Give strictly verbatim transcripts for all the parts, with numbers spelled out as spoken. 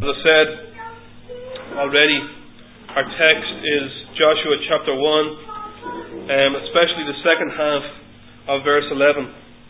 As I said already, our text is Joshua chapter one, um, especially the second half of verse eleven,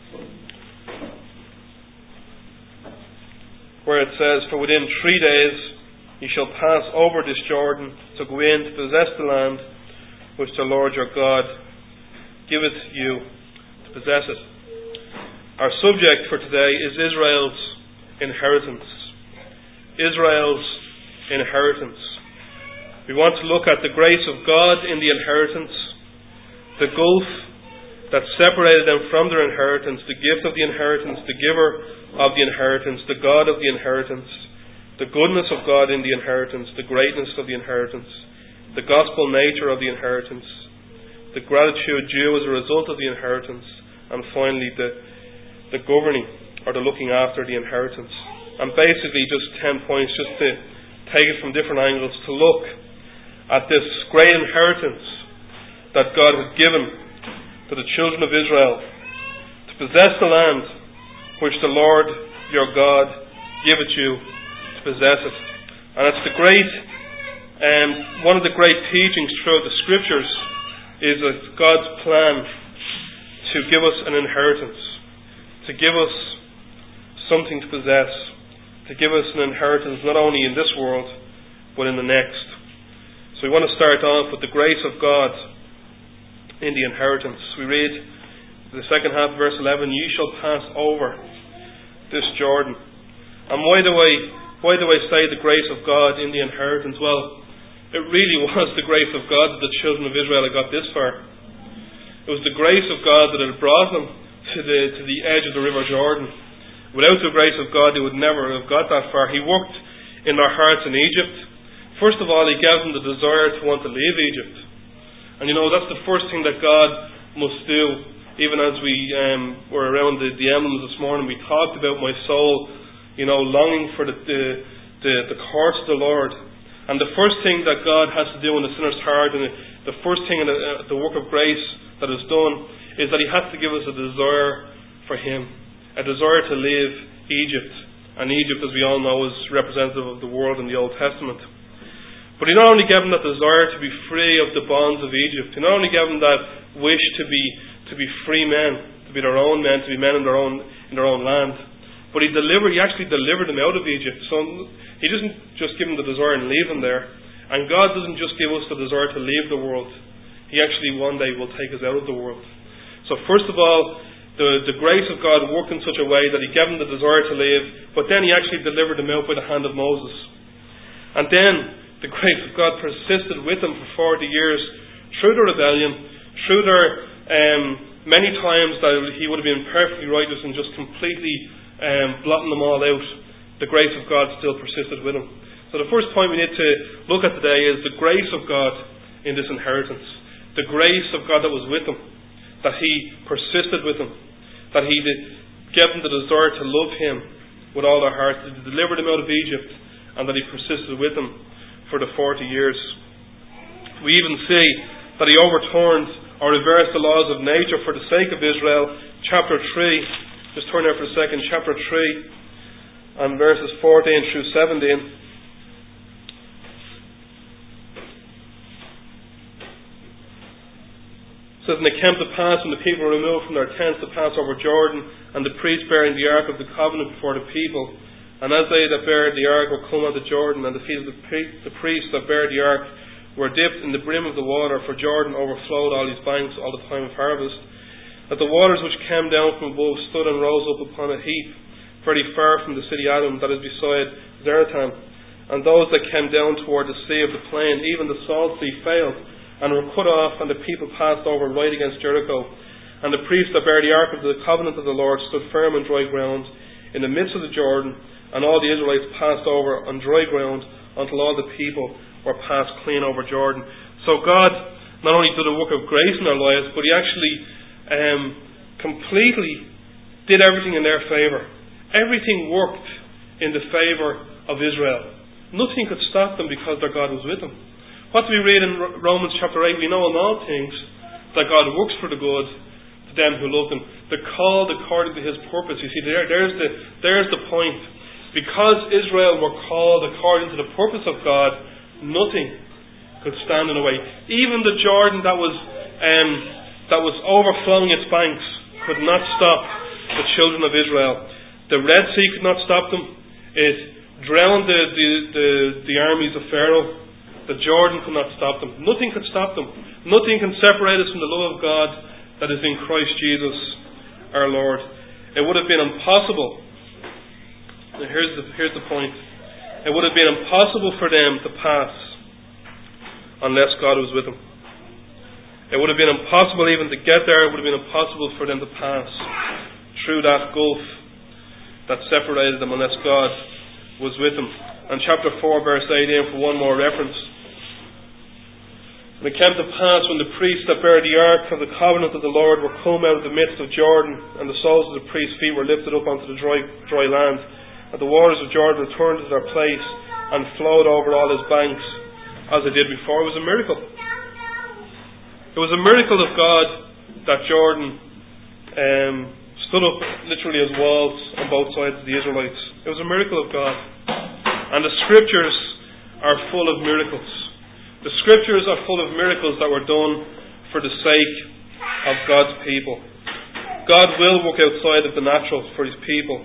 where it says, "For within three days ye shall pass over this Jordan to go in to possess the land which the Lord your God giveth you to possess it." Our subject for today is Israel's inheritance. Israel's inheritance. We want to look at the grace of God in the inheritance, the gulf that separated them from their inheritance, the gift of the inheritance, the giver of the inheritance, the God of the inheritance, the goodness of God in the inheritance, the greatness of the inheritance, the gospel nature of the inheritance, the gratitude due as a result of the inheritance, and finally the, the governing or the looking after the inheritance. And basically just ten points just to take it from different angles to look at this great inheritance that God has given to the children of Israel to possess the land which the Lord your God giveth you to possess it. And it's the great, um, one of the great teachings throughout the Scriptures is that God's plan to give us an inheritance, to give us something to possess, to give us an inheritance not only in this world but in the next. So we want to start off with the grace of God in the inheritance. We read the second half of verse eleven, "Ye shall pass over this Jordan." And why do I why do I say the grace of God in the inheritance? Well, it really was the grace of God that the children of Israel had got this far. It was the grace of God that had brought them to the to the edge of the River Jordan. Without the grace of God, they would never have got that far. He worked in their hearts in Egypt. First of all, He gave them the desire to want to leave Egypt. And you know, that's the first thing that God must do. Even as we um, were around the, the emblems this morning, we talked about my soul, you know, longing for the, the, the, the courts of the Lord. And the first thing that God has to do in the sinner's heart, and the, the first thing in the, uh, the work of grace that is done, is that He has to give us a desire for Him. A desire to leave Egypt. And Egypt, as we all know, is representative of the world in the Old Testament. But He not only gave them that desire to be free of the bonds of Egypt, He not only gave them that wish to be to be free men, to be their own men, to be men in their own in their own land, but He delivered. He actually delivered them out of Egypt. So He doesn't just give them the desire and leave them there. And God doesn't just give us the desire to leave the world. He actually one day will take us out of the world. So first of all, The, the grace of God worked in such a way that He gave them the desire to leave, but then He actually delivered them out by the hand of Moses. And then the grace of God persisted with them for forty years through the rebellion, through their um, many times that He would have been perfectly righteous and just completely um, blotting them all out. The grace of God still persisted with them. So the first point we need to look at today is the grace of God in this inheritance. The grace of God that was with them. That He persisted with them, that He did, gave them the desire to love Him with all their heart, that He delivered them out of Egypt, and that He persisted with them for the forty years. We even see that He overturned or reversed the laws of nature for the sake of Israel. Chapter three, just turn there for a second, chapter three, and verses fourteen through seventeen. It says, "And it came to pass when the people were removed from their tents to pass over Jordan, and the priests bearing the ark of the covenant before the people. And as they that bare the ark were come out of Jordan, and the feet of the, pri- the priests that bare the ark were dipped in the brim of the water, for Jordan overflowed all his banks all the time of harvest, that the waters which came down from above stood and rose up upon a heap, very far from the city Adam, that is beside Zaretan. And those that came down toward the sea of the plain, even the salt sea, failed, and were cut off, and the people passed over right against Jericho. And the priests that bare the ark of the covenant of the Lord stood firm on dry ground in the midst of the Jordan, and all the Israelites passed over on dry ground until all the people were passed clean over Jordan." So God not only did a work of grace in their lives, but He actually um, completely did everything in their favour. Everything worked in the favour of Israel. Nothing could stop them because their God was with them. What do we read in Romans chapter eight? We know in all things that God works for the good to to them who love him. They're called according to his purpose. You see, there, there's the there's the point. Because Israel were called according to the purpose of God, nothing could stand in the way. Even the Jordan that was um, that was overflowing its banks could not stop the children of Israel. The Red Sea could not stop them. It drowned the, the, the, the armies of Pharaoh. The Jordan could not stop them. Nothing could stop them. Nothing can separate us from the love of God that is in Christ Jesus our Lord. It would have been impossible. Now here's the, here's the point. It would have been impossible for them to pass unless God was with them. It would have been impossible even to get there. It would have been impossible for them to pass through that gulf that separated them unless God was with them. And chapter four verse eighteen for one more reference. And it came to pass when the priests that bare the ark of the covenant of the Lord were come out of the midst of Jordan, and the soles of the priests' feet were lifted up onto the dry, dry land, and the waters of Jordan returned to their place and flowed over all his banks as they did before. It was a miracle. It was a miracle of God that Jordan um, stood up literally as walls on both sides of the Israelites. It was a miracle of God. And the scriptures are full of miracles. The scriptures are full of miracles that were done for the sake of God's people. God will work outside of the natural for his people.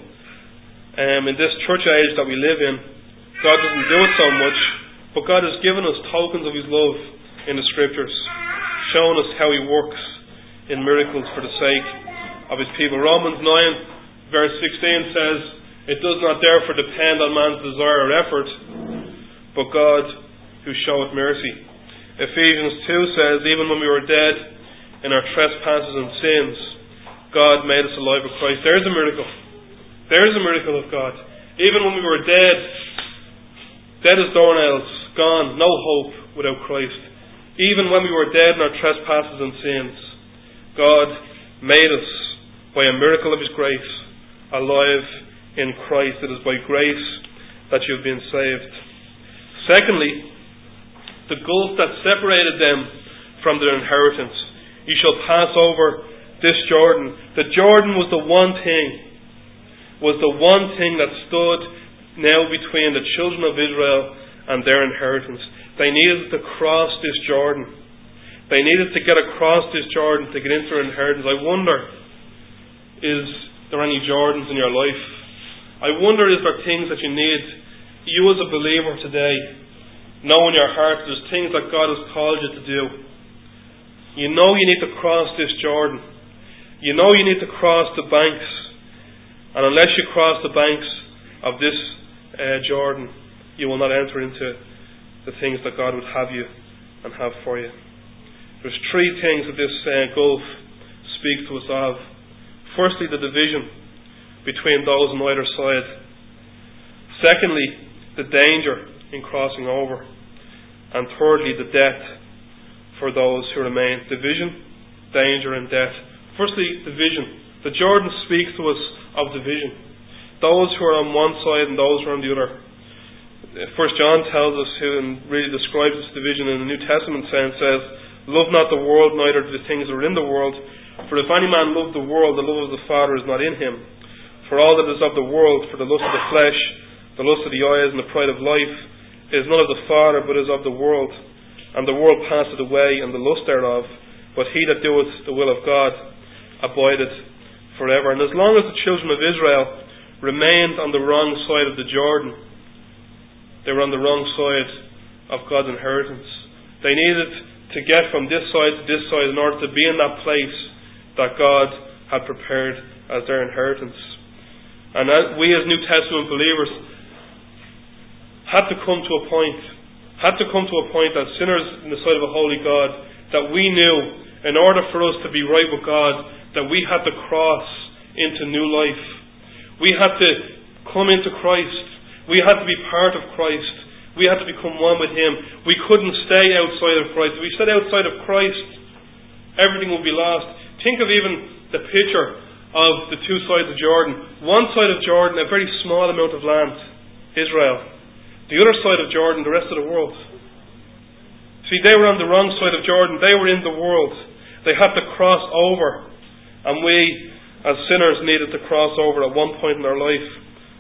Um, in this church age that we live in, God doesn't do it so much, but God has given us tokens of his love in the scriptures, showing us how he works in miracles for the sake of his people. Romans nine verse sixteen says, it does not therefore depend on man's desire or effort, but God who showeth mercy. Ephesians two says, even when we were dead in our trespasses and sins, God made us alive with Christ. There's a miracle. There's a miracle of God. Even when we were dead, dead as doornails, gone, no hope without Christ. Even when we were dead in our trespasses and sins, God made us, by a miracle of his grace, alive in Christ. It is by grace that you have been saved. Secondly, the gulf that separated them from their inheritance. You shall pass over this Jordan. The Jordan was the one thing, was the one thing that stood now between the children of Israel and their inheritance. They needed to cross this Jordan. They needed to get across this Jordan to get into their inheritance. I wonder, is there any Jordans in your life? I wonder, is there things that you need, you as a believer today, know in your heart there's things that God has called you to do. You know you need to cross this Jordan. You know you need to cross the banks. And unless you cross the banks of this uh, Jordan, you will not enter into the things that God would have you and have for you. There's three things that this uh, gulf speaks to us of. Firstly, the division between those on either side. Secondly, the danger in crossing over. And thirdly, the death for those who remain. Division, danger and death. Firstly, division. The Jordan speaks to us of division. Those who are on one side and those who are on the other. First John tells us, who and really describes this division in the New Testament sense, says, love not the world, neither the things that are in the world. For if any man love the world, the love of the Father is not in him. For all that is of the world, for the lust of the flesh, the lust of the eyes, and the pride of life, is not of the Father, but is of the world. And the world passeth away, and the lust thereof. But he that doeth the will of God abideth forever. And as long as the children of Israel remained on the wrong side of the Jordan, they were on the wrong side of God's inheritance. They needed to get from this side to this side in order to be in that place that God had prepared as their inheritance. And that we as New Testament believers had to come to a point, had to come to a point as sinners in the sight of a holy God, that we knew in order for us to be right with God, that we had to cross into new life. We had to come into Christ. We had to be part of Christ. We had to become one with him. We couldn't stay outside of Christ. If we stayed outside of Christ, everything would be lost. Think of even the picture of the two sides of Jordan. One side of Jordan, a very small amount of land, Israel. The other side of Jordan, the rest of the world. See, they were on the wrong side of Jordan. They were in the world. They had to cross over. And we, as sinners, needed to cross over at one point in our life.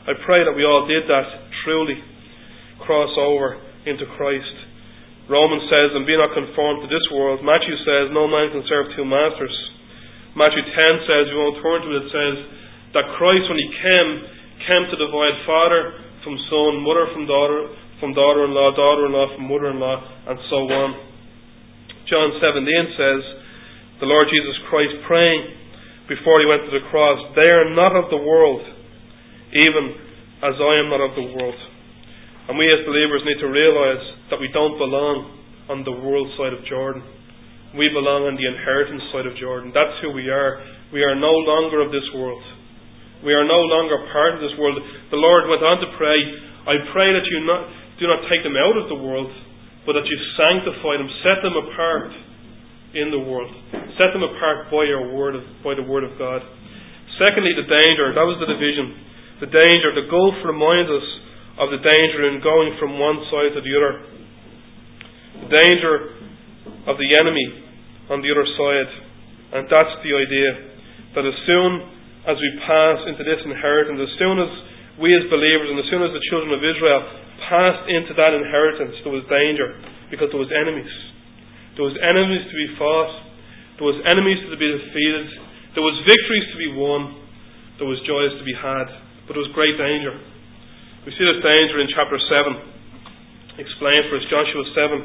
I pray that we all did that truly, cross over into Christ. Romans says, and be not conformed to this world. Matthew says, no man can serve two masters. Matthew ten says, we won't turn to it, it says that Christ, when he came, came to divide father from son, mother from daughter, from daughter-in-law, daughter-in-law from mother-in-law, and so on. John seventeen says, the Lord Jesus Christ praying before he went to the cross, they are not of the world, even as I am not of the world. And we as believers need to realise that we don't belong on the world side of Jordan. We belong on the inheritance side of Jordan. That's who we are. We are no longer of this world. We are no longer part of this world. The Lord went on to pray, I pray that you not, do not take them out of the world, but that you sanctify them, set them apart in the world. Set them apart by your word, of, by the word of God. Secondly, the danger. That was the division. The danger. The gulf reminds us of the danger in going from one side to the other. The danger of the enemy on the other side. And that's the idea. That as soon as we pass into this inheritance, as soon as we as believers and as soon as the children of Israel passed into that inheritance, there was danger. Because there was enemies. There was enemies to be fought. There was enemies to be defeated. There was victories to be won. There was joys to be had. But there was great danger. We see this danger in chapter seven. Explained for us, Joshua seven.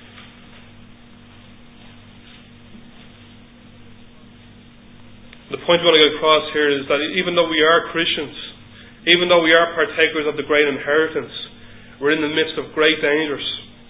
The point we want to get across here is that even though we are Christians, even though we are partakers of the great inheritance, we're in the midst of great dangers.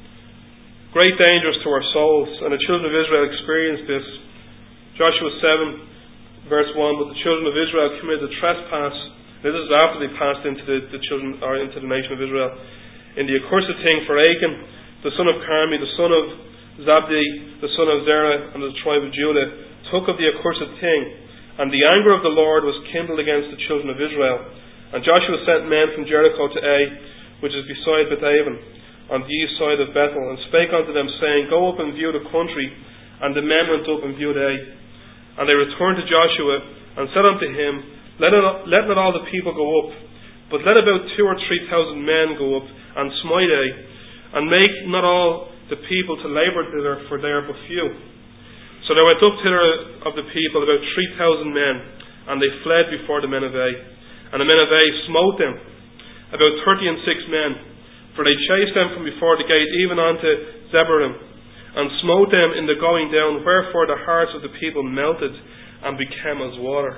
Great dangers to our souls. And the children of Israel experienced this. Joshua seven, verse one, but the children of Israel committed a trespass. This is after they passed into the, the children or into the nation of Israel. In the accursed thing for Achan, the son of Carmi, the son of Zabdi, the son of Zerah, and the tribe of Judah, took of the accursed thing. And the anger of the Lord was kindled against the children of Israel. And Joshua sent men from Jericho to Ai, which is beside Bethaven, on the east side of Bethel, and spake unto them, saying, go up and view the country. And the men went up and viewed Ai. And they returned to Joshua, and said unto him, Let, it, let not all the people go up, but let about two or three thousand men go up, and smite Ai, and make not all the people to labour thither, for they are but few. So there went up thither of the people about three thousand men, and they fled before the men of Ai. And the men of Ai smote them, about thirty and six men, for they chased them from before the gate, even unto Zebarim, and smote them in the going down, wherefore the hearts of the people melted, and became as water.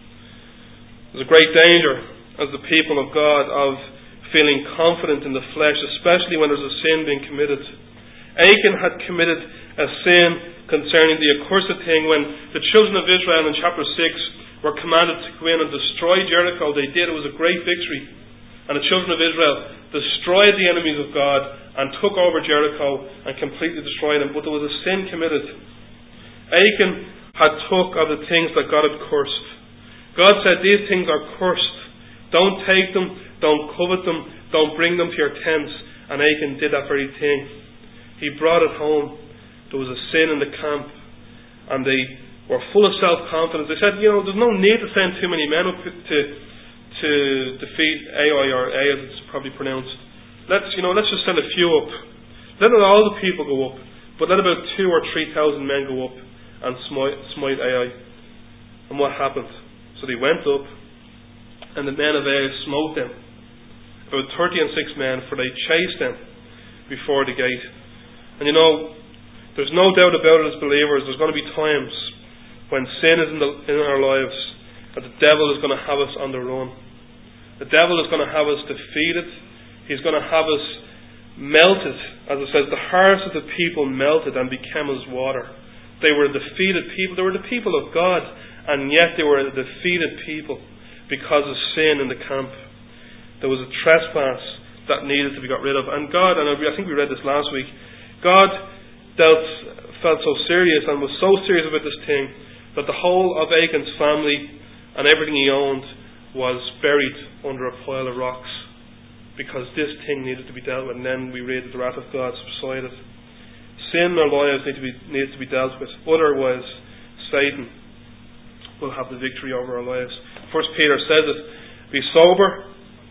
There's a great danger as the people of God of feeling confident in the flesh, especially when there's a sin being committed. Achan had committed a sin concerning the accursed thing. When the children of Israel in chapter six were commanded to go in and destroy Jericho, they did. It was a great victory. And the children of Israel destroyed the enemies of God and took over Jericho and completely destroyed them. But there was a sin committed. Achan had took of the things that God had cursed. God said, these things are cursed. Don't take them. Don't covet them. Don't bring them to your tents. And Achan did that very thing. He brought it home. There was a sin in the camp. And they were full of self-confidence. They said, you know, there's no need to send too many men up to, to defeat Ai, or Ai as it's probably pronounced. Let's, you know, let's just send a few up. Let not all the people go up, but let about two or three thousand men go up and smite, smite Ai. And what happened? So they went up, and the men of Ai smote them, about thirty and six men, for they chased them before the gate. And you know, there's no doubt about it as believers, there's going to be times when sin is in, the, in our lives, that the devil is going to have us on the run. The devil is going to have us defeated. He's going to have us melted. As it says, the hearts of the people melted and became as water. They were defeated people. They were the people of God, and yet they were a defeated people because of sin in the camp. There was a trespass that needed to be got rid of. And God, and I think we read this last week, God dealt, felt so serious and was so serious about this thing that the whole of Achan's family and everything he owned was buried under a pile of rocks, because this thing needed to be dealt with. And then we read that the wrath of God subsided. Sin in our lives need to be, needs to be dealt with. Otherwise, Satan will have the victory over our lives. First Peter says it, be sober,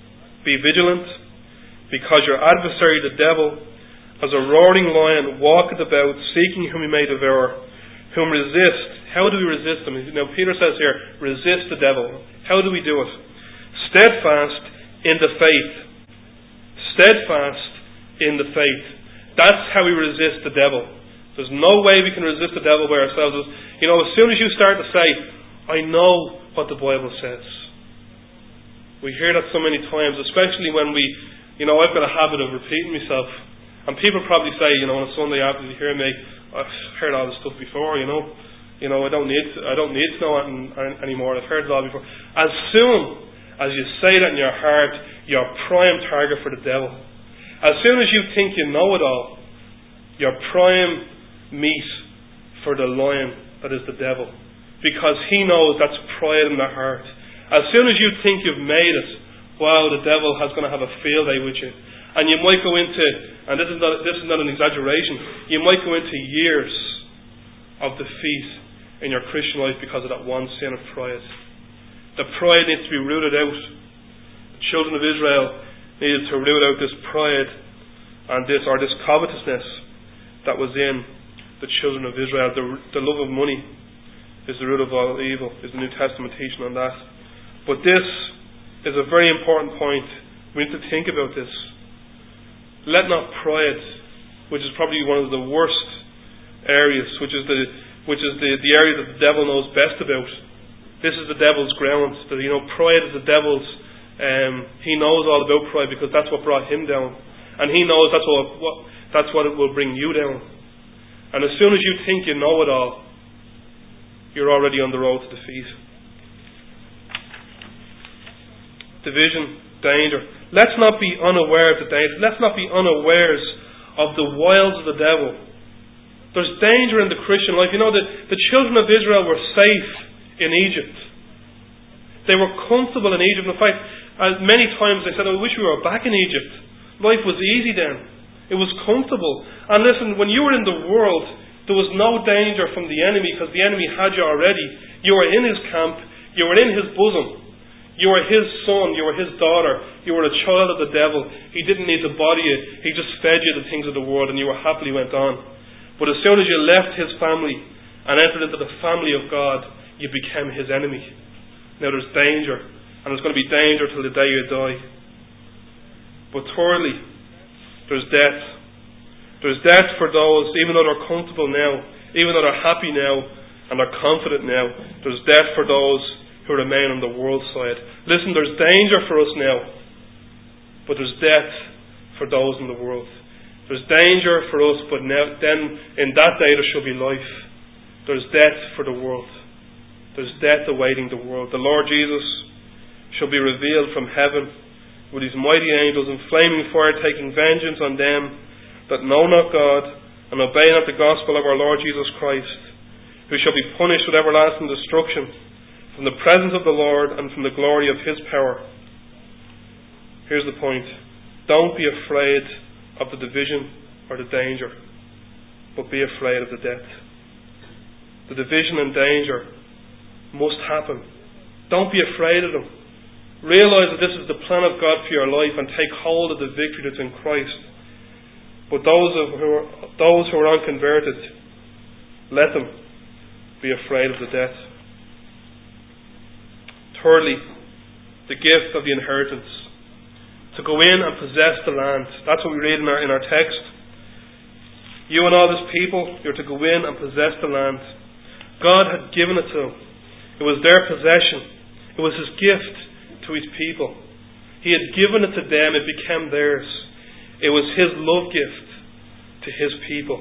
Be vigilant, because your adversary the devil, as a roaring lion, walketh about, seeking whom he may devour, whom resist. How do we resist him? Now Peter says here, resist the devil. How do we do it? Steadfast in the faith. Steadfast in the faith. That's how we resist the devil. There's no way we can resist the devil by ourselves. You know, as soon as you start to say, I know what the Bible says. We hear that so many times, especially when we, you know, I've got a habit of repeating myself. And people probably say, you know, on a Sunday after they hear me, I've heard all this stuff before, you know. You know, I don't need to, I don't need to know it anymore. I've heard it all before. As soon as you say that in your heart, you're a prime target for the devil. As soon as you think you know it all, you're prime meat for the lion that is the devil, because he knows that's pride in the heart. As soon as you think you've made it, wow, the devil has going to have a field day with you, and you might go into, and this is not this is not an exaggeration, you might go into years of defeat in your Christian life because of that one sin of pride. The pride needs to be rooted out. The children of Israel needed to root out this pride and this or this covetousness that was in the children of Israel. The, the love of money is the root of all evil, is the New Testament teaching on that. But this is a very important point. We need to think about this. Let not pride, which is probably one of the worst areas, which is the which is the, the area that the devil knows best about. This is the devil's ground. That, you know, pride is the devil's. Um, he knows all about pride because that's what brought him down, and he knows that's what, what that's what it will bring you down. And as soon as you think you know it all, you're already on the road to defeat. Division, danger. Let's not be unaware of the danger. Let's not be unawares of the wiles of the devil. There's danger in the Christian life. You know, the, the children of Israel were safe in Egypt. They were comfortable in Egypt. In fact, uh, many times they said, I wish we were back in Egypt. Life was easy then. It was comfortable. And listen, when you were in the world, there was no danger from the enemy because the enemy had you already. You were in his camp. You were in his bosom. You were his son. You were his daughter. You were a child of the devil. He didn't need to body you. He just fed you the things of the world and you were happily went on. But as soon as you left his family and entered into the family of God, you became his enemy. Now there's danger. And there's going to be danger till the day you die. But thirdly, there's death. There's death for those, even though they're comfortable now, even though they're happy now, and they're confident now, there's death for those who remain on the world side. Listen, there's danger for us now, but there's death for those in the world. There's danger for us, but now, then in that day there shall be life. There's death for the world. There's death awaiting the world. The Lord Jesus shall be revealed from heaven with his mighty angels in flaming fire, taking vengeance on them that know not God and obey not the gospel of our Lord Jesus Christ, who shall be punished with everlasting destruction from the presence of the Lord and from the glory of his power. Here's the point. Don't be afraid of the division or the danger, but be afraid of the death. The division and danger must happen. Don't be afraid of them. Realize that this is the plan of God for your life and take hold of the victory that's in Christ. But those who are, those who are unconverted, let them be afraid of the death. Thirdly, the gift of the inheritance. To go in and possess the land. That's what we read in our, in our text. You and all this people, you're to go in and possess the land. God had given it to them. It was their possession. It was his gift to his people. He had given it to them. It became theirs. It was his love gift to his people.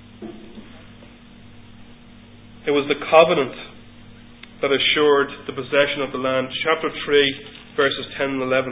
It was the covenant that assured the possession of the land. Chapter three, verses ten and eleven.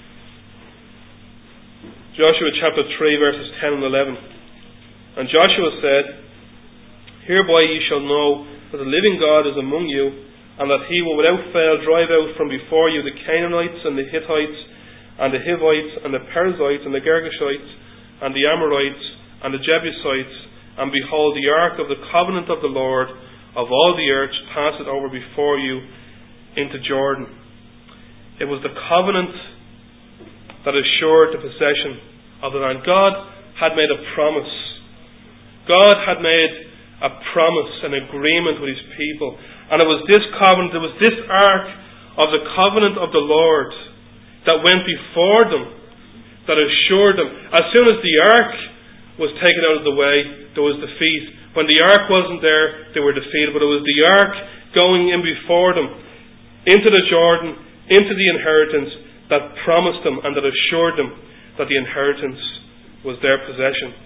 Joshua chapter three, verses ten and eleven. And Joshua said, Hereby ye shall know that the living God is among you, and that he will without fail drive out from before you the Canaanites and the Hittites and the Hivites and the Perizzites and the Girgashites and the Amorites and the Jebusites, and behold, the ark of the covenant of the Lord of all the earth passeth over before you into Jordan. It was the covenant that assured the possession of the land. God had made a promise. God had made a promise, an agreement with His people. And it was this covenant, it was this ark of the covenant of the Lord that went before them, that assured them. As soon as the ark was taken out of the way, there was defeat. When the ark wasn't there, they were defeated. But it was the ark going in before them, into the Jordan, into the inheritance, that promised them and that assured them that the inheritance was their possession.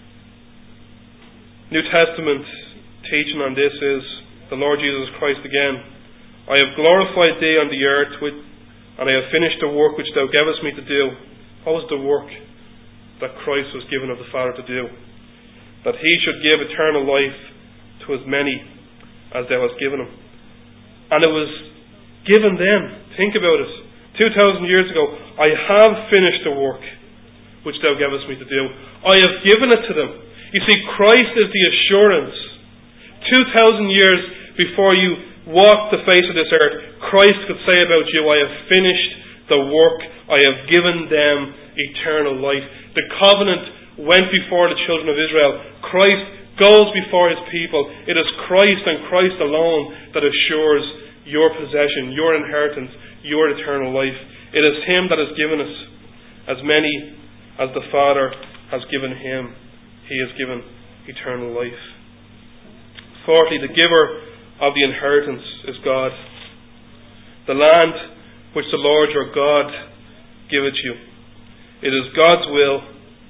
New Testament teaching on this is the Lord Jesus Christ again. I have glorified thee on the earth, with, and I have finished the work which thou gavest me to do. What was the work that Christ was given of the Father to do? That He should give eternal life to as many as thou hast given Him. And it was given then. Think about it. Two thousand years ago, I have finished the work which thou gavest me to do. I have given it to them. You see, Christ is the assurance. Two thousand years before you walked the face of this earth, Christ could say about you, I have finished the work. I have given them eternal life. The covenant went before the children of Israel. Christ goes before His people. It is Christ and Christ alone that assures your possession, your inheritance, your eternal life. It is Him that has given us as many as the Father has given Him. He has given eternal life. Fourthly, the giver of the inheritance is God. The land which the Lord your God giveth you. It is God's will.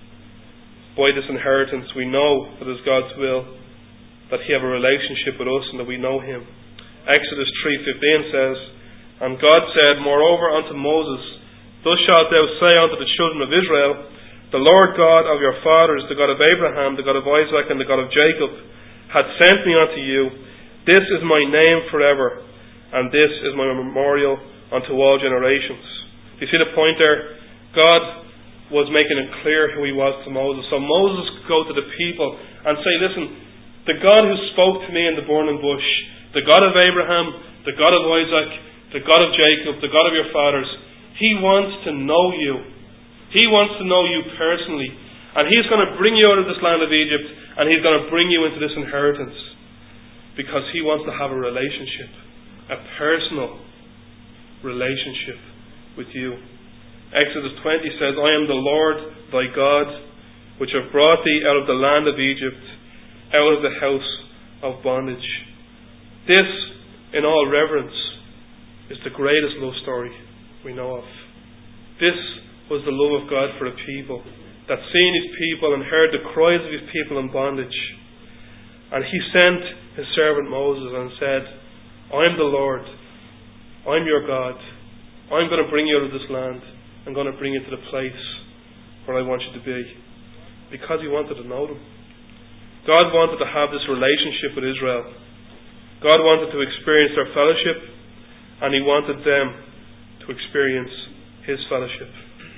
By this inheritance we know that it is God's will that He have a relationship with us and that we know Him. Exodus three fifteen says, And God said, Moreover unto Moses, Thus shalt thou say unto the children of Israel, The Lord God of your fathers, the God of Abraham, the God of Isaac, and the God of Jacob, hath sent me unto you. This is my name forever, and this is my memorial unto all generations. Do you see the point there? God was making it clear who He was to Moses. So Moses could go to the people and say, Listen, the God who spoke to me in the burning bush, the God of Abraham, the God of Isaac, the God of Jacob, the God of your fathers, He wants to know you. He wants to know you personally. And He's going to bring you out of this land of Egypt, and He's going to bring you into this inheritance. Because He wants to have a relationship, a personal relationship with you. Exodus twenty says, I am the Lord thy God, which have brought thee out of the land of Egypt, out of the house of bondage. This, in all reverence, is the greatest love story we know of. This was the love of God for a people that seen His people and heard the cries of His people in bondage. And He sent His servant Moses and said, I am the Lord. I'm your God. I'm going to bring you out of this land. I'm going to bring you to the place where I want you to be. Because He wanted to know them. God wanted to have this relationship with Israel. God wanted to experience their fellowship, and He wanted them to experience His fellowship.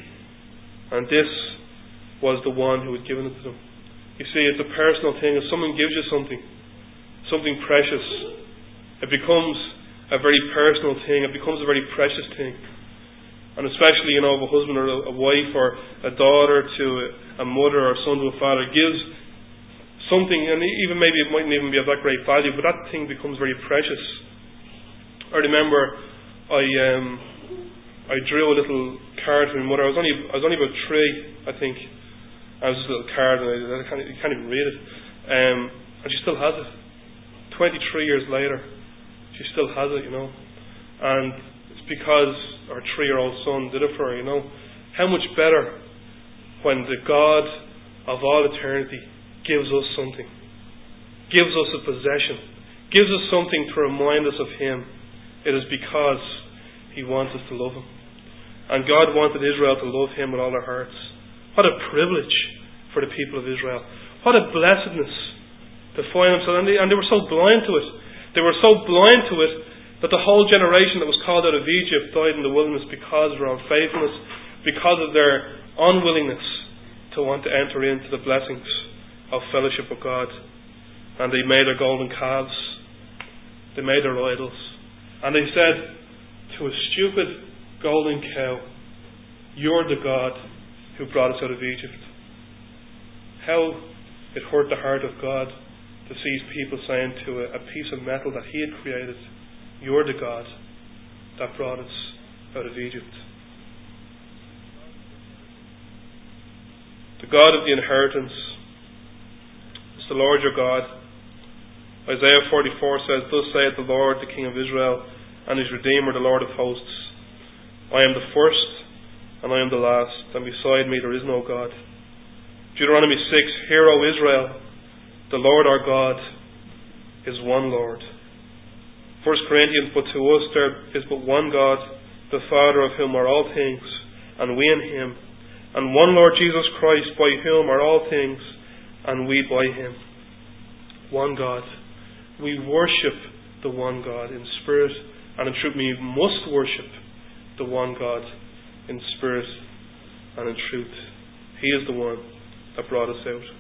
And this was the one who had given it to them. You see, it's a personal thing. If someone gives you something, something precious, it becomes a very personal thing. It becomes a very precious thing. And especially, you know, if a husband or a wife or a daughter to a mother or a son to a father gives something, and even maybe it mightn't even be of that great value, but that thing becomes very precious. I remember I um, I drew a little card for my mother. I was only I was only about three, I think. I was just a little card, and I, I can't, you can't even read it. Um, and she still has it. Twenty-three years later, she still has it, you know. And it's because our three-year-old son did it for her, you know. How much better when the God of all eternity gives us something, gives us a possession, gives us something to remind us of Him. It is because He wants us to love Him. And God wanted Israel to love Him with all their hearts. What a privilege for the people of Israel. What a blessedness to find themselves. And they, and they were so blind to it. They were so blind to it that the whole generation that was called out of Egypt died in the wilderness because of their unfaithfulness, because of their unwillingness to want to enter into the blessings of fellowship with God. And they made their golden calves. They made their idols. And they said to a stupid golden cow, You're the God who brought us out of Egypt. How it hurt the heart of God to see people saying to a, a piece of metal that He had created, You're the God that brought us out of Egypt. The God of the inheritance is the Lord your God. Isaiah forty-four says, Thus saith the Lord, the King of Israel, and His Redeemer, the Lord of hosts. I am the first, and I am the last, and beside me there is no God. Deuteronomy six, Hear, O Israel, the Lord our God is one Lord. First Corinthians, But to us there is but one God, the Father of whom are all things, and we in Him, and one Lord Jesus Christ, by whom are all things, and we by Him. One God. We worship the one God in spirit and in truth. We must worship the one God in spirit and in truth. He is the one that brought us out.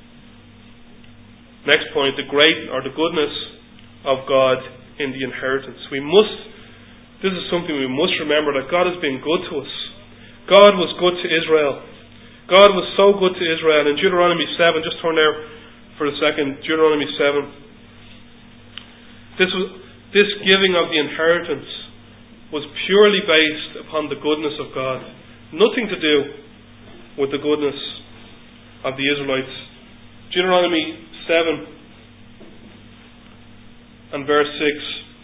Next point, the great or the goodness of God in the inheritance. We must, this is something we must remember, that God has been good to us. God was good to Israel. God was so good to Israel. In Deuteronomy seven, just turn there for a second, Deuteronomy seven. This was, this giving of the inheritance was purely based upon the goodness of God. Nothing to do with the goodness of the Israelites. Deuteronomy seven and verse six.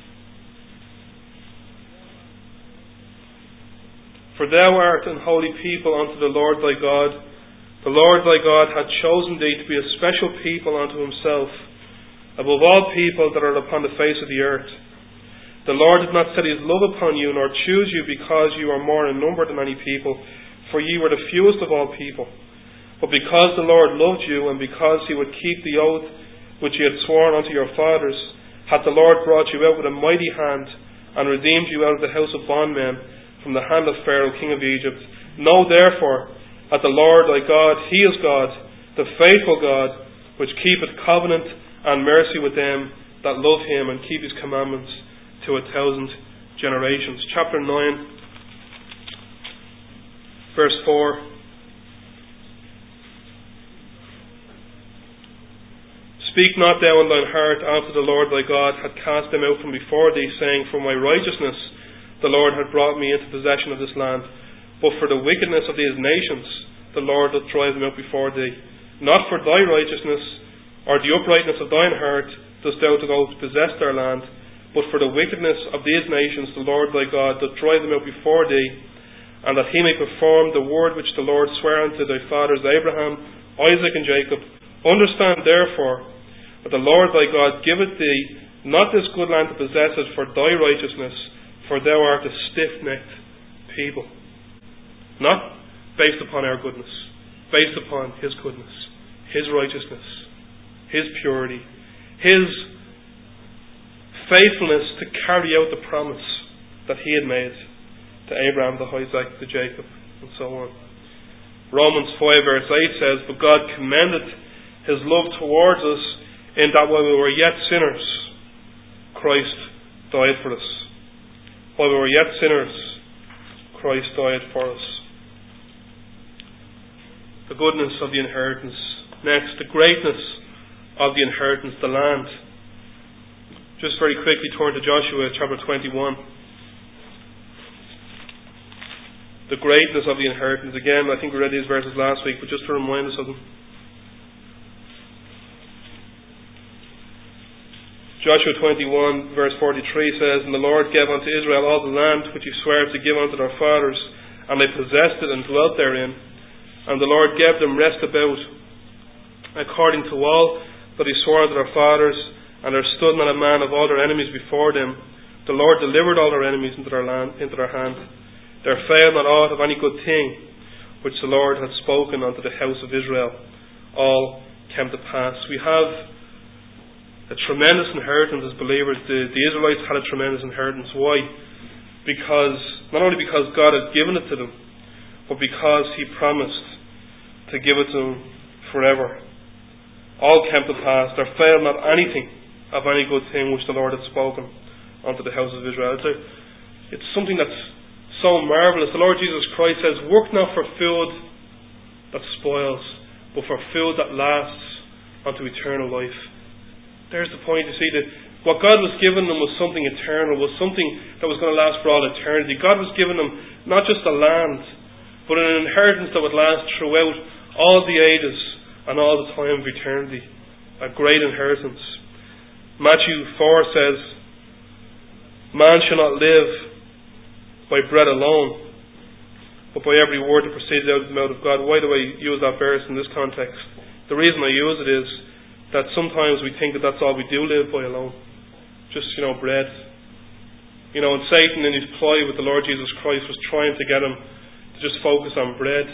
For thou art an holy people unto the Lord thy God. The Lord thy God hath chosen thee to be a special people unto Himself, above all people that are upon the face of the earth. The Lord did not set His love upon you, nor choose you because you are more in number than any people, for ye were the fewest of all people. But because the Lord loved you, and because He would keep the oath which He had sworn unto your fathers, hath the Lord brought you out with a mighty hand, and redeemed you out of the house of bondmen, from the hand of Pharaoh king of Egypt. Know therefore that the Lord thy God, He is God, the faithful God, which keepeth covenant and mercy with them that love Him and keep His commandments to a thousand generations. Chapter nine, verse four. Speak not thou in thine heart after the Lord thy God had cast them out from before thee, saying, For my righteousness the Lord hath brought me into possession of this land. But for the wickedness of these nations the Lord doth drive them out before thee. Not for thy righteousness or the uprightness of thine heart dost thou go to possess their land, but for the wickedness of these nations the Lord thy God doth drive them out before thee, and that He may perform the word which the Lord sware unto thy fathers Abraham, Isaac, and Jacob. Understand therefore that the Lord thy God giveth thee not this good land to possess it for thy righteousness, for thou art a stiff-necked people. Not based upon our goodness, based upon His goodness, His righteousness, His purity, His faithfulness to carry out the promise that He had made to Abraham, to Isaac, to Jacob, and so on. Romans five verse eight says, But God commended His love towards us, in that while we were yet sinners, Christ died for us. While we were yet sinners, Christ died for us. The goodness of the inheritance. Next, the greatness of the inheritance, the land. Just very quickly turn to Joshua chapter twenty-one. The greatness of the inheritance. Again, I think we read these verses last week, but just to remind us of them. Joshua twenty-one verse forty-three says, And the Lord gave unto Israel all the land which He sware to give unto their fathers, and they possessed it and dwelt therein. And the Lord gave them rest about, according to all that He swore unto their fathers, and there stood not a man of all their enemies before them. The Lord delivered all their enemies into their land, into their hand. There failed not aught of any good thing which the Lord had spoken unto the house of Israel. All came to pass. We have a tremendous inheritance as believers. The, the Israelites had a tremendous inheritance. Why? Because, not only because God had given it to them, but because He promised to give it to them forever. All came to pass. There failed not anything of any good thing which the Lord had spoken unto the house of Israel. It's, a, it's something that's so marvellous. The Lord Jesus Christ says, work not for food that spoils, but for food that lasts unto eternal life. There's the point. You see, that what God was giving them was something eternal, was something that was going to last for all eternity. God was giving them not just a land, but an inheritance that would last throughout all the ages and all the time of eternity. A great inheritance. Matthew four says, man shall not live by bread alone, but by every word that proceeds out of the mouth of God. Why do I use that verse in this context? The reason I use it is that sometimes we think that that's all we do live by alone. Just, you know, bread. You know, and Satan in his ploy with the Lord Jesus Christ was trying to get him to just focus on bread.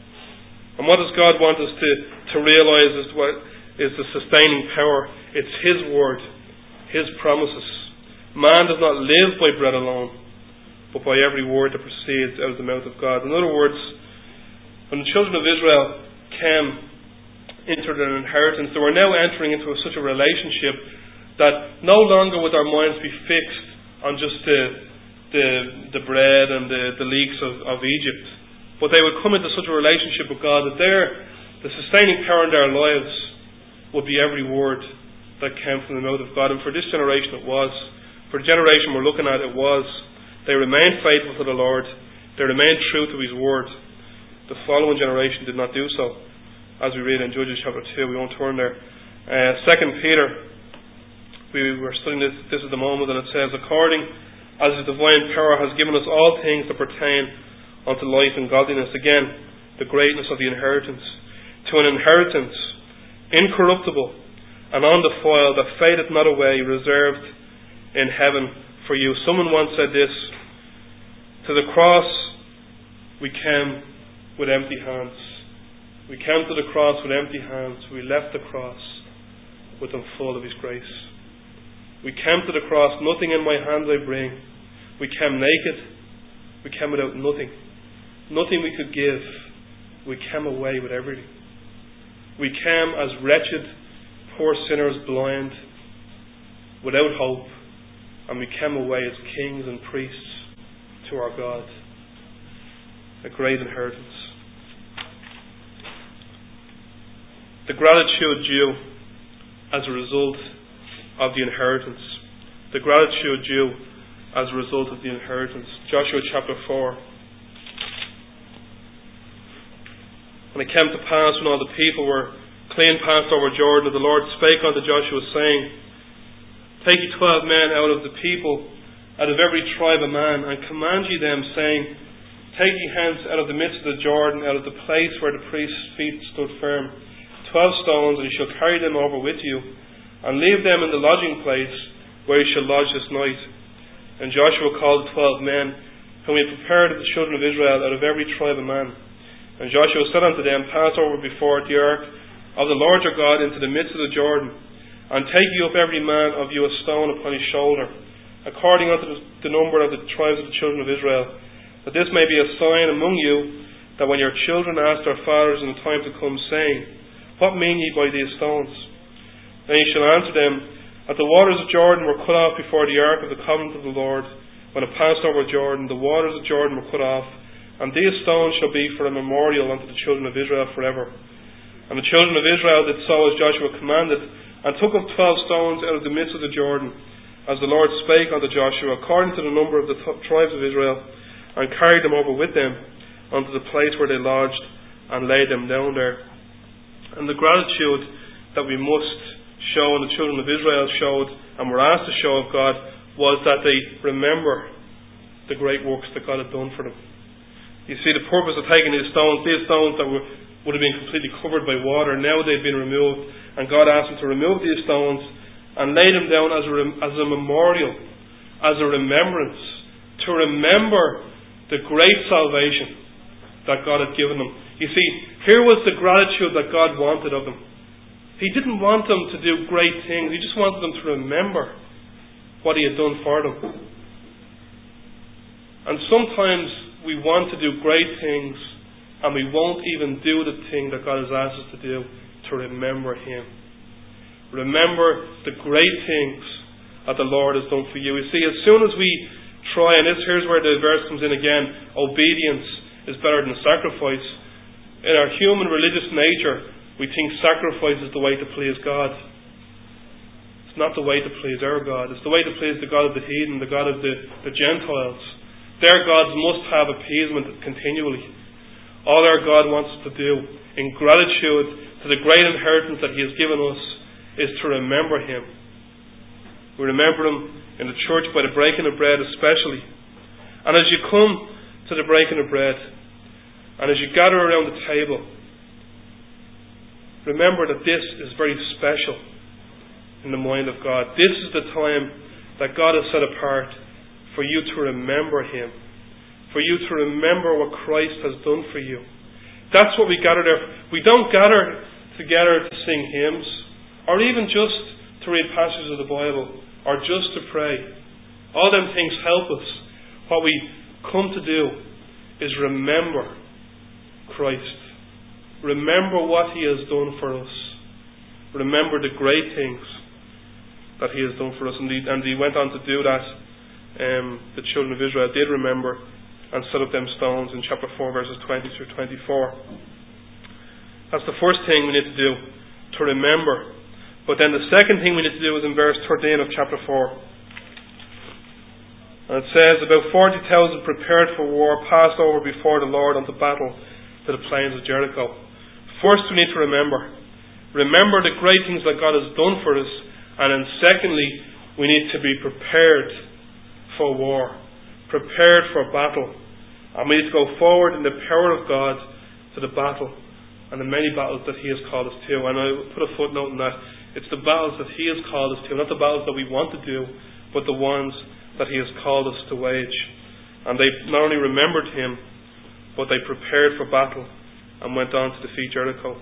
And what does God want us to, to realise is what is the sustaining power? It's His word, His promises. Man does not live by bread alone, but by every word that proceeds out of the mouth of God. In other words, when the children of Israel came into their inheritance, they were now entering into a, such a relationship that no longer would our minds be fixed on just the the, the bread and the, the leeks of, of Egypt, but they would come into such a relationship with God that their the sustaining power in their lives would be every word that came from the mouth of God. And for this generation it was. For the generation we're looking at, it was. They remained faithful to the Lord. They remained true to His word. The following generation did not do so. As we read in Judges chapter two, we won't turn there. Uh, Second Peter, we were studying this, this at the moment, and it says, according as His divine power has given us all things that pertain unto life and godliness. Again, the greatness of the inheritance. To an inheritance incorruptible and undefiled, that fadeth not away, reserved in heaven for you. Someone once said this, to the cross we came with empty hands. We came to the cross with empty hands. We left the cross with them full of His grace. We came to the cross, nothing in my hands I bring. We came naked. We came without nothing. Nothing we could give. We came away with everything. We came as wretched, poor sinners, blind, without hope. And we came away as kings and priests to our God. A great inheritance. The gratitude due as a result of the inheritance. The gratitude due as a result of the inheritance. Joshua chapter four. And it came to pass when all the people were clean passed over Jordan, that the Lord spake unto Joshua, saying, take ye twelve men out of the people, out of every tribe a man, and command ye them, saying, take ye hence out of the midst of the Jordan, out of the place where the priest's feet stood firm, twelve stones, and ye shall carry them over with you, and leave them in the lodging place where ye shall lodge this night. And Joshua called the twelve men, whom he had prepared of the children of Israel, out of every tribe a man. And Joshua said unto them, pass over before the ark of the Lord your God into the midst of the Jordan, and take ye up every man of you a stone upon his shoulder, according unto the number of the tribes of the children of Israel, that this may be a sign among you, that when your children ask their fathers in the time to come, saying, what mean ye by these stones? Then ye shall answer them, that the waters of Jordan were cut off before the ark of the covenant of the Lord. When it passed over Jordan, the waters of Jordan were cut off, and these stones shall be for a memorial unto the children of Israel forever. And the children of Israel did so as Joshua commanded, and took up twelve stones out of the midst of the Jordan, as the Lord spake unto Joshua, according to the number of the t- tribes of Israel, and carried them over with them unto the place where they lodged, and laid them down there. And the gratitude that we must show, and the children of Israel showed, and were asked to show of God, was that they remember the great works that God had done for them. You see, the purpose of taking these stones, these stones that were, would have been completely covered by water, now they've been removed, and God asked them to remove these stones and lay them down as a, as a memorial, as a remembrance, to remember the great salvation that God had given them. You see, here was the gratitude that God wanted of them. He didn't want them to do great things. He just wanted them to remember what He had done for them. And sometimes we want to do great things, and we won't even do the thing that God has asked us to do, to remember Him. Remember the great things that the Lord has done for you. You see, as soon as we try, and this here's where the verse comes in again, obedience is better than sacrifice. In our human religious nature, we think sacrifice is the way to please God. It's not the way to please our God. It's the way to please the God of the heathen, the God of the, the Gentiles. Their gods must have appeasement continually. All our God wants us to do, in gratitude to the great inheritance that He has given us, is to remember Him. We remember Him in the church by the breaking of bread especially. And as you come to the breaking of bread, and as you gather around the table, remember that this is very special in the mind of God. This is the time that God has set apart for you to remember Him, for you to remember what Christ has done for you. That's what we gather there. We don't gather together to sing hymns, or even just to read passages of the Bible, or just to pray. All them things help us. What we come to do is remember Christ. Remember what He has done for us. Remember the great things that He has done for us. And He, and he went on to do that. Um, the children of Israel did remember and set up them stones in chapter four, verses twenty through twenty-four. That's the first thing we need to do, to remember. But then the second thing we need to do is in verse thirteen of chapter four. And it says, about forty thousand prepared for war passed over before the Lord unto battle to the plains of Jericho. First we need to remember. Remember the great things that God has done for us. And then secondly, we need to be prepared for war. Prepared for battle. And we need to go forward in the power of God to the battle. And the many battles that He has called us to. And I put a footnote in that. It's the battles that He has called us to. Not the battles that we want to do, but the ones that He has called us to wage. And they not only remembered Him, but they prepared for battle and went on to defeat Jericho.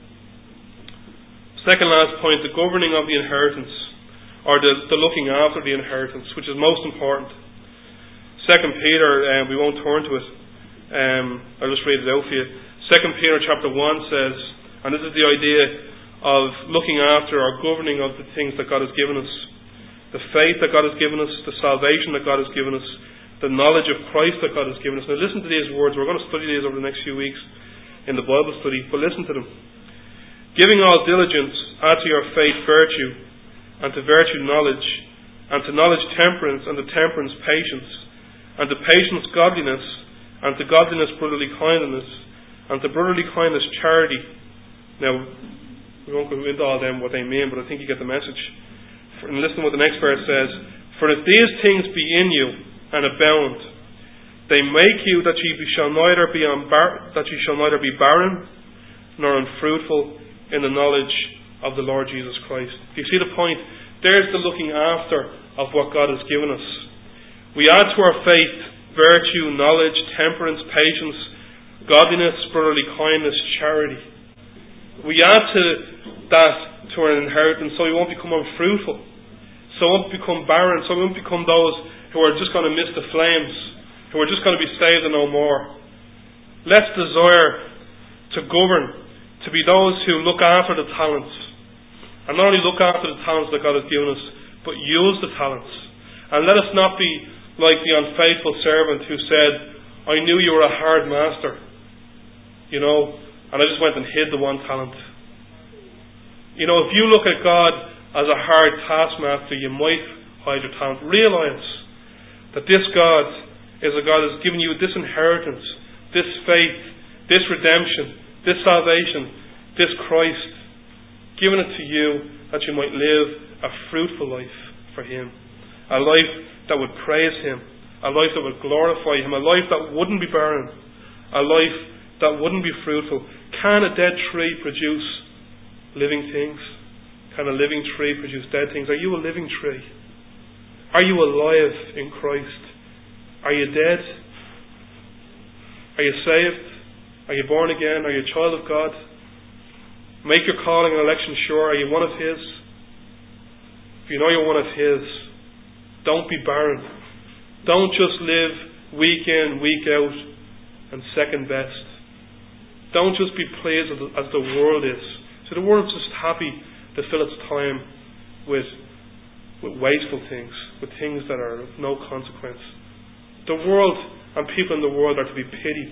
Second last point, the governing of the inheritance, or the, the looking after the inheritance, which is most important. Second Peter, um, we won't turn to it. Um, I'll just read it out for you. Second Peter chapter one says, and this is the idea of looking after or governing of the things that God has given us. The faith that God has given us, the salvation that God has given us, the knowledge of Christ that God has given us. Now listen to these words. We're going to study these over the next few weeks in the Bible study, but listen to them. Giving all diligence, add to your faith virtue, and to virtue knowledge, and to knowledge temperance, and to temperance patience, and to patience godliness, and to godliness brotherly kindness, and to brotherly kindness charity. Now, we won't go into all them what they mean, but I think you get the message. And listen to what the next verse says. For if these things be in you and abound, they make you that ye shall neither be unbar- that ye shall neither be barren nor unfruitful in the knowledge of the Lord Jesus Christ. Do you see the point? There's the looking after of what God has given us. We add to our faith virtue, knowledge, temperance, patience, godliness, brotherly kindness, charity. We add to that to our inheritance so we won't become unfruitful, so we won't become barren, so we won't become those who are just going to miss the flames, who are just going to be saved and no more. Let's desire to govern, to be those who look after the talents. And not only look after the talents that God has given us, but use the talents. And let us not be like the unfaithful servant who said, I knew you were a hard master, you know, and I just went and hid the one talent. You know, if you look at God as a hard taskmaster, you might hide your talent. Realize that this God is a God who has given you this inheritance, this faith, this redemption, this salvation, this Christ, given it to you that you might live a fruitful life for Him. A life that would praise Him. A life that would glorify Him. A life that wouldn't be barren. A life that wouldn't be fruitful. Can a dead tree produce living things? Can a living tree produce dead things? Are you a living tree? Are you alive in Christ? Are you dead? Are you saved? Are you born again? Are you a child of God? Make your calling and election sure. Are you one of His? If you know you're one of His, don't be barren. Don't just live week in, week out and second best. Don't just be pleased as the world is. So the world's just happy to fill its time with, with wasteful things, with things that are of no consequence. The world and people in the world are to be pitied.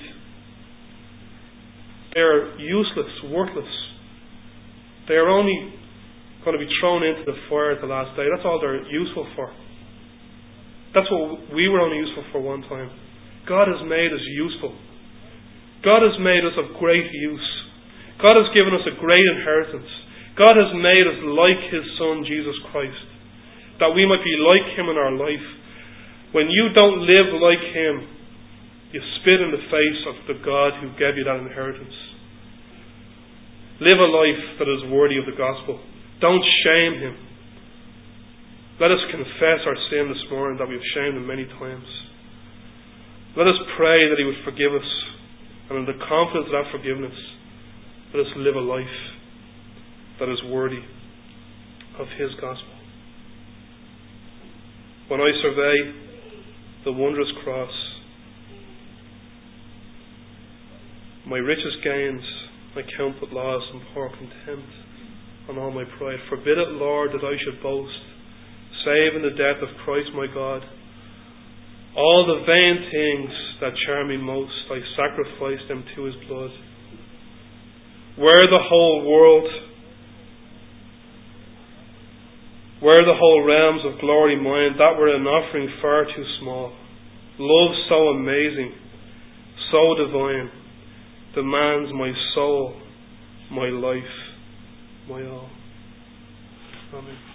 They are useless, worthless. They are only going to be thrown into the fire at the last day. That's all they're useful for. That's what we were only useful for one time. God has made us useful. God has made us of great use. God has given us a great inheritance. God has made us like His Son, Jesus Christ, that we might be like Him in our life. When you don't live like Him, you spit in the face of the God who gave you that inheritance. Live a life that is worthy of the gospel. Don't shame Him. Let us confess our sin this morning, that we have shamed Him many times. Let us pray that He would forgive us, and in the confidence of that forgiveness, let us live a life that is worthy of His gospel. When I survey the wondrous cross, my richest gains I count but loss and pour contempt on all my pride. Forbid it, Lord, that I should boast, save in the death of Christ my God. All the vain things that charm me most, I sacrifice them to His blood. Were the whole world, were the whole realms of glory mine, that were an offering far too small. Love so amazing, so divine, demands my soul, my life, my all. Amen.